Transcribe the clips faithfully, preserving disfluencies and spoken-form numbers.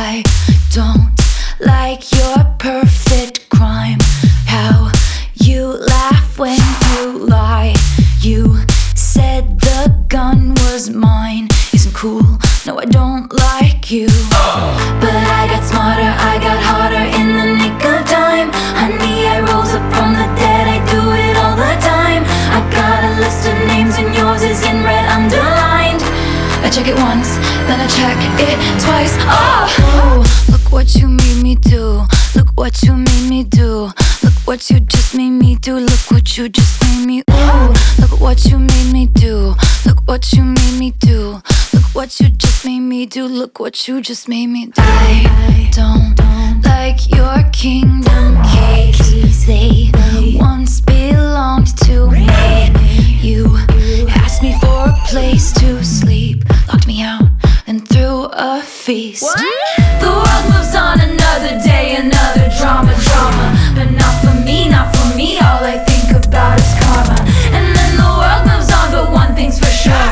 I don't like your perfect crime. How you laugh when you lie. You said the gun was mine. Isn't cool, no I don't like you. But I got smarter, I got harder in the nick of time. Honey, I rose up from the dead, I do it all the time. I got a list of names and yours is in red underlined. I check it once, then I check it twice. Oh, ooh, look what you made me do. Look what you made me do. Look what you just made me do. Look what you just made me. Ooh, look what you made me do. Look what you made me do. Look what you just made me do. Look what you just made me do. I don't like your kingdom keys. They once belonged to me. You asked me for a place to sleep, locked me out and threw a feast. What? The world moves on another day, another drama, drama. But not for me, not for me. All I think about is karma. And then the world moves on, but one thing's for sure.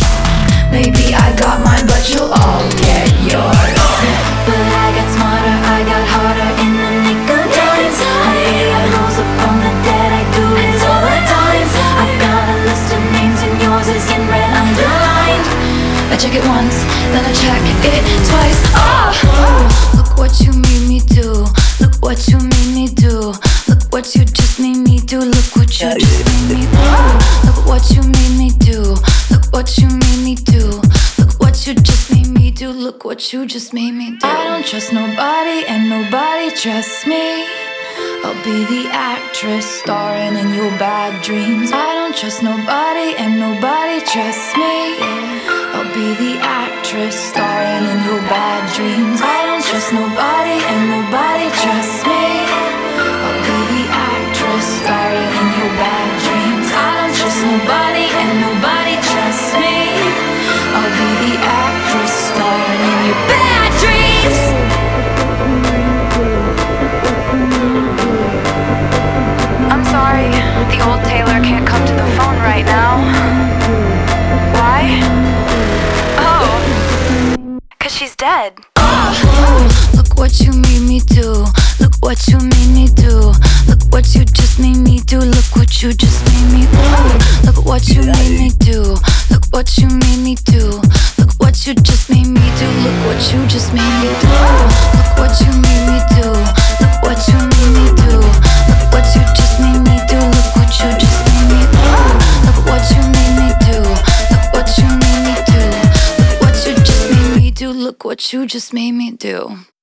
Maybe I got mine, but you'll all get yours. But I got smarter, I got harder in the nick of time. Honey, I rose up from the dead, I do it all the time. I got a list of names and yours is in red underlined. I check it once, then I check it twice. Oh, ooh, look what you made me do. Look what you made me do. Look what you just made me do. Look what you just made me do. Look what you made me do. Look what you made me do. Look what you just made me do. Look what you just made me do. I don't trust nobody and nobody trusts me. I'll be the actress starring in your bad dreams. I don't trust nobody and nobody trusts me. I'll be the actress starring in your bad dreams. I don't trust nobody and nobody trusts me. I'll be the actress starring in your bad dreams. I don't trust nobody and nobody trusts me. I'll be the actress starring in your bad dreams. I'm sorry, the old Taylor can't come to the phone right now. Why? Oh, cause she's dead. Oh, look what you made me do. Look what you made me do. Look what you just made me do. Look what you just made me do. Look what you made me do. Look what you made me do. Look what you just made me do. Look what you just made me do. Look what you made me do. Look what you made me do. Look what you just made me do. Look what you just made me do. Look what you made me do. Look what you made me do. Look what you just made me do. Look what you just made me do.